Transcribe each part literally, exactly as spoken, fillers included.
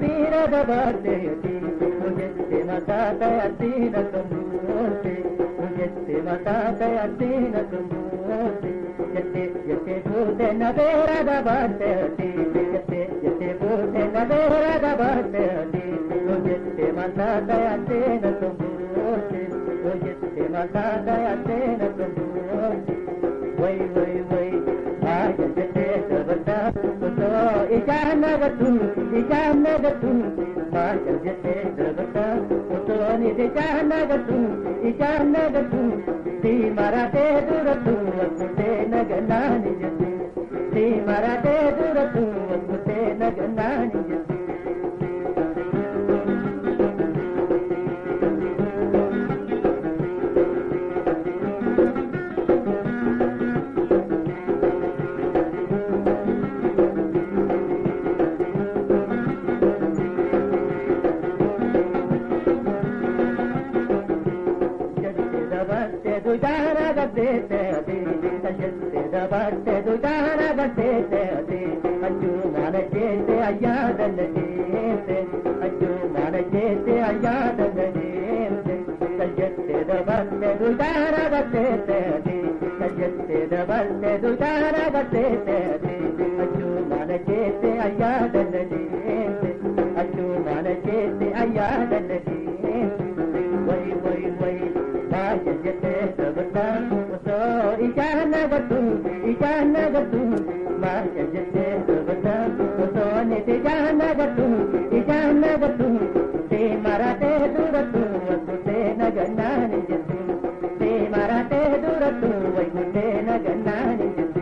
Nadira da Bate, Mujette Matata Atina Tumurti, Mujette Matata Atina Tumurti, Yette Yette Pute Nadera da Bate, Yette Yette Pute Nadera da Bate, Mujette Matata Atina Tumurti, Mujette Matata Atina Tumurti, Way, way, way, I get the Ikanagatu, Ikanagatu, Maya Jete, Utoni, Ikanagatu, Ikanagatu, Si Marate Duratu, Pute Naganani Jatu, Si Marate Duratu, Pute Naganani Jatu. Dujana gadete adi, Jette da batte dujana gadete adi, Aju mana jete ayadan jete, Aju mana jete ayadan jete, Jette da batte dujana gadete adi, Jette da batte dujana gadete adi, Aju mana jete ayadan jete, Aju mana jete ayadan jete, Way way way, Maya jete. Ikanagatu, Ikanagatu, Maya Jete, Utoni, Ikanagatu, Ikanagatu, Si Marate Duratu, Pute Naganani Jatu, Si Marate Duratu, Pute Naganani Jatu.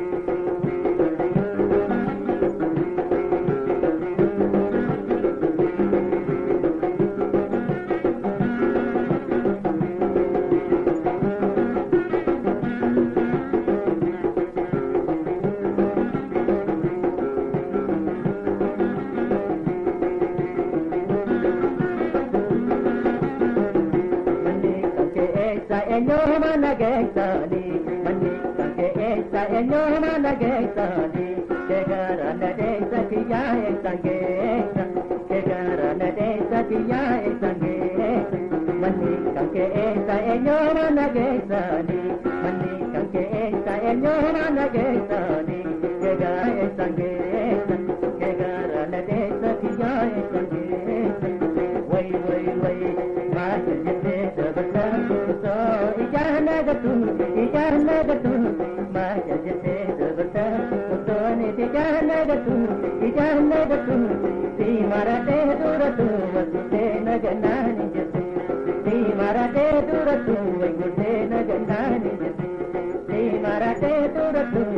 Enyoma nagesani, mani kanke esa enyoma nagesani, kegara nadesa kiya esangesa, kegara nadesa kiya esangesa, mani kanke esa enyoma nagesani, mani kanke esa enyoma nagesani, kegara esangesa, kegara nadesa kiya esangesa, way way way, maya jete dabata. Ikanagatu, Ikanagatu, Maya Jete Devata, Utoni, Ikanagatu, Ikanagatu, Si Marate Duratu, Pute Naganani Jatu, Si Marate Duratu, Pute Naganani Jatu, Si Marate Duratu,